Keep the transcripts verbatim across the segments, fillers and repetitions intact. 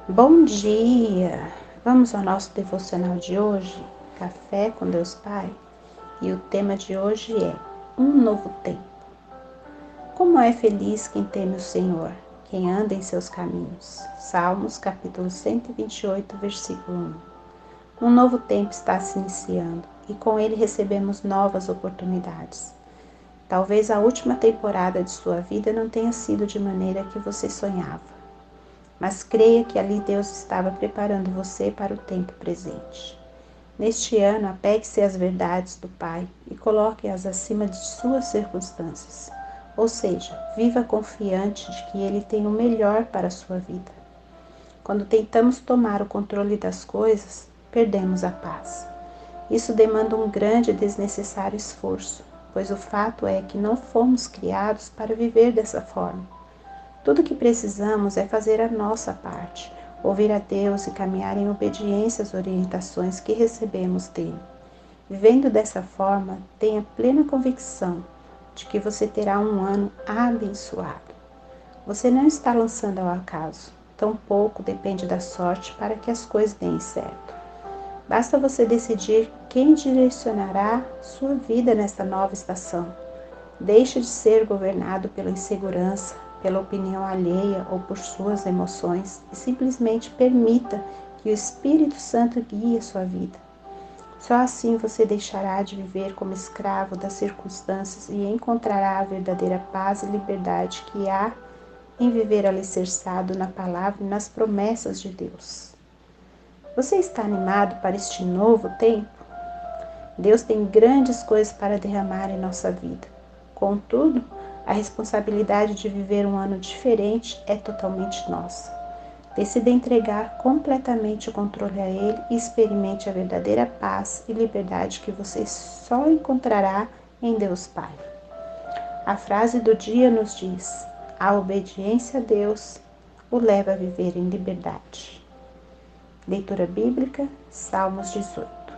Bom dia! Vamos ao nosso devocional de hoje, Café com Deus Pai, e o tema de hoje é Um Novo Tempo. Como é feliz quem teme o Senhor, quem anda em seus caminhos. Salmos capítulo cento e vinte e oito, versículo um. Um novo tempo está se iniciando e com ele recebemos novas oportunidades. Talvez a última temporada de sua vida não tenha sido de maneira que você sonhava. Mas creia que ali Deus estava preparando você para o tempo presente. Neste ano, apegue-se às verdades do Pai e coloque-as acima de suas circunstâncias. Ou seja, viva confiante de que Ele tem o melhor para a sua vida. Quando tentamos tomar o controle das coisas, perdemos a paz. Isso demanda um grande e desnecessário esforço, pois o fato é que não fomos criados para viver dessa forma. Tudo o que precisamos é fazer a nossa parte, ouvir a Deus e caminhar em obediência às orientações que recebemos dele. Vivendo dessa forma, tenha plena convicção de que você terá um ano abençoado. Você não está lançando ao acaso, tampouco depende da sorte para que as coisas deem certo. Basta você decidir quem direcionará sua vida nesta nova estação. Deixe de ser governado pela insegurança, pela opinião alheia ou por suas emoções e simplesmente permita que o Espírito Santo guie a sua vida. Só assim você deixará de viver como escravo das circunstâncias e encontrará a verdadeira paz e liberdade que há em viver alicerçado na palavra e nas promessas de Deus. Você está animado para este novo tempo? Deus tem grandes coisas para derramar em nossa vida. Contudo, a responsabilidade de viver um ano diferente é totalmente nossa. Decida entregar completamente o controle a Ele e experimente a verdadeira paz e liberdade que você só encontrará em Deus Pai. A frase do dia nos diz: a obediência a Deus o leva a viver em liberdade. Leitura bíblica, Salmos dezoito.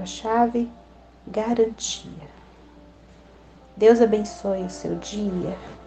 Palavra-chave: garantia. Deus abençoe o seu dia.